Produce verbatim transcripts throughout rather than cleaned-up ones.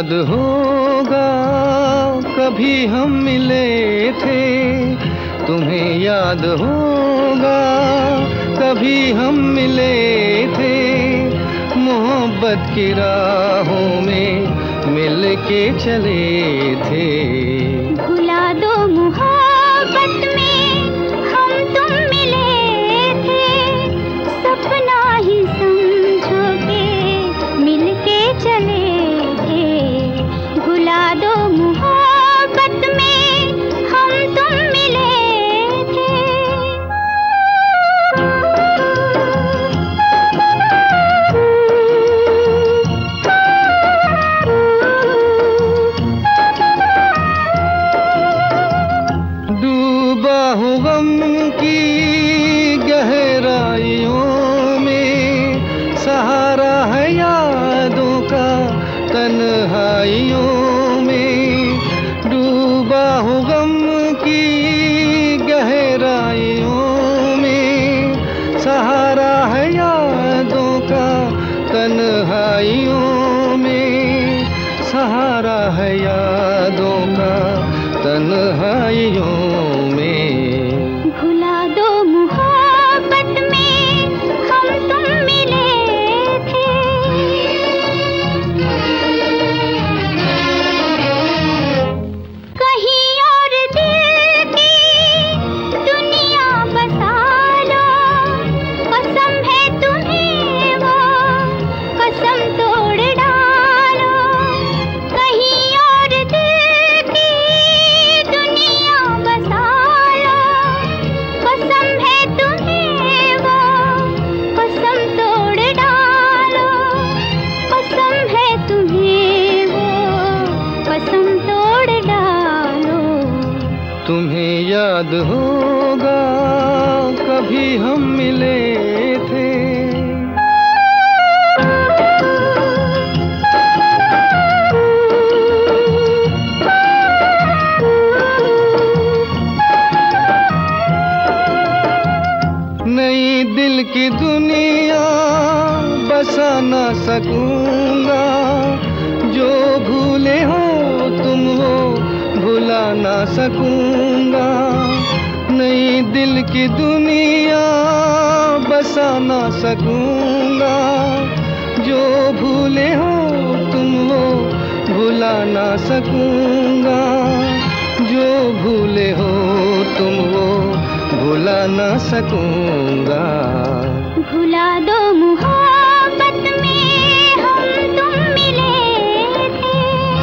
याद होगा कभी हम मिले थे, तुम्हें याद होगा कभी हम मिले थे, मोहब्बत की राहों में मिल के चले थे। भुला दो मोहब्बत में हम तुम मिले थे, सपना ही समझो के मिल के चले थे। भुला दो मोहब्बत में हम तुम मिले थे। डूबा हूँ गम की गहराइयों में, सहारा है यादों का तन्हाइयों में। डूबा हूँ गम की गहराइयों में, सहारा है यादों का तन्हाइयों में, सहारा है यादों का तन्हाइयों में। भुला दो मोहब्बत में हम तुम मिले थे। कहीं और दिल की दुनिया बसा लो, कसम है तुम्हें वो कसम तोड़ डालो। कहीं और दिल की दुनिया बसा लो, कसम है तुम्हें वो कसम तोड़ डालो। कसम है तुम्हें वो कसम तोड़ डालो। तुम्हें याद होगा कभी हम मिले थे। नई दिल की दुनिया बसा ना सकूंगा, जो भूले हो तुम वो भुला ना सकूंगा। नई दिल की दुनिया बसा ना सकूंगा, जो भूले हो तुम वो भुला ना सकूंगा। जो भूले हो तुम वो भुला ना सकूंगा। भुला दो मोहब्बत में हम तुम मिले थे।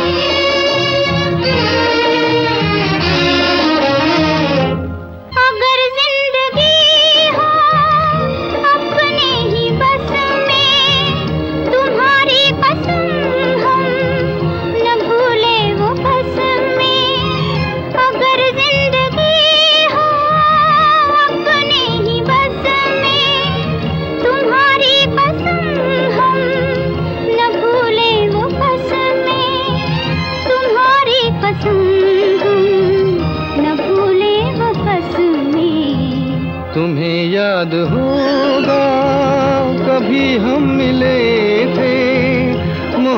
अगर जिंदगी हो अपने ही बस में, तुम्हारी कसम हम न भूले वो कसमें। अगर जिंदगी हो अपने ही बस में, तुम्हारी कसम हम न भूले वो कसमें। तुम्हारी कसम हम न भूले वो कसमें। तुम्हें याद होगा कभी हम मिले थे,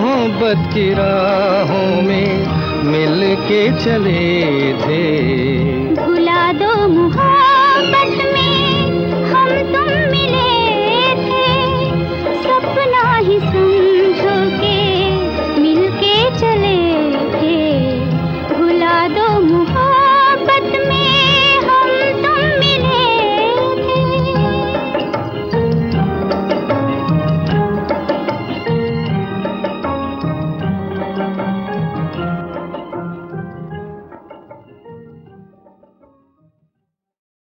मोहब्बत की राहों में मिल के चले थे।